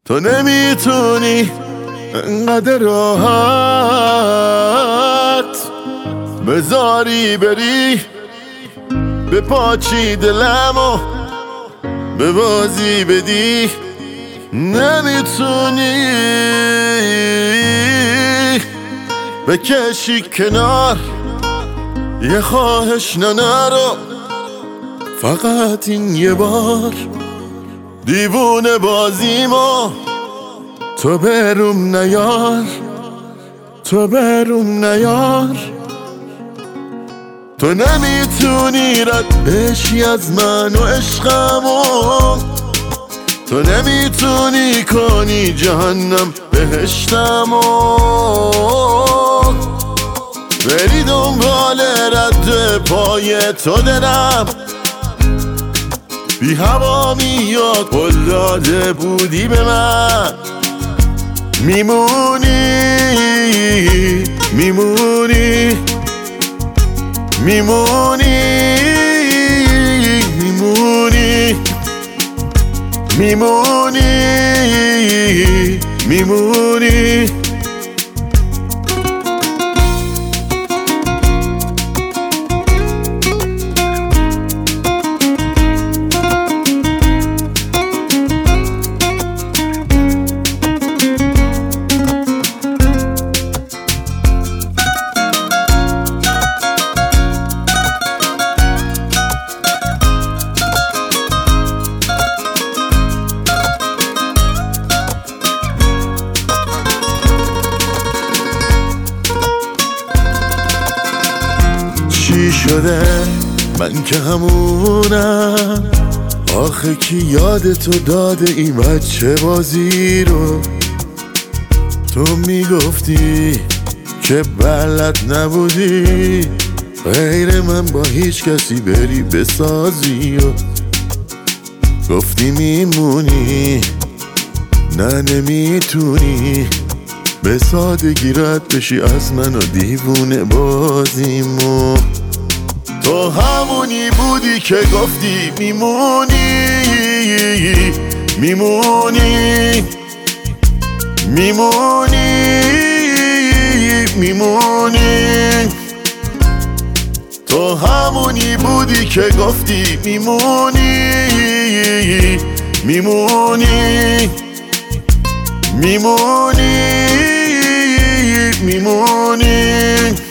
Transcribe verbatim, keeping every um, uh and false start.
تو نمیتونی انقدر راحت بذاری بری به پاچی دلمو به بازی بدی. نمیتونی بکشی کنار یه خواهش ننه رو فقط این یه بار. دیوونه بازیمو تو بروم نیار، تو بروم نیار. تو نمیتونی رد بشی از من و عشقمو، تو نمیتونی کنی جهنم بهشتمو. بری دنبال رد پای تو دلم بی هوا میاد قول داده بودی به من. میمونی میمونی میمونی میمونی میمونی میمونی. چی شده من که همونم؟ آخه کی یادتو داده این بچه بازی رو؟ تو میگفتی که بلد نبودی غیر من با هیچ کسی بری بسازی و گفتی میمونی. نه نمیتونی به سادگی رد بشی از من و دیوونه بازیمو. تو همونی بودی که گفتی میمونی میمونی میمونی میمونی. تو همونی بودی که گفتی میمونی میمونی میمونی میمونی.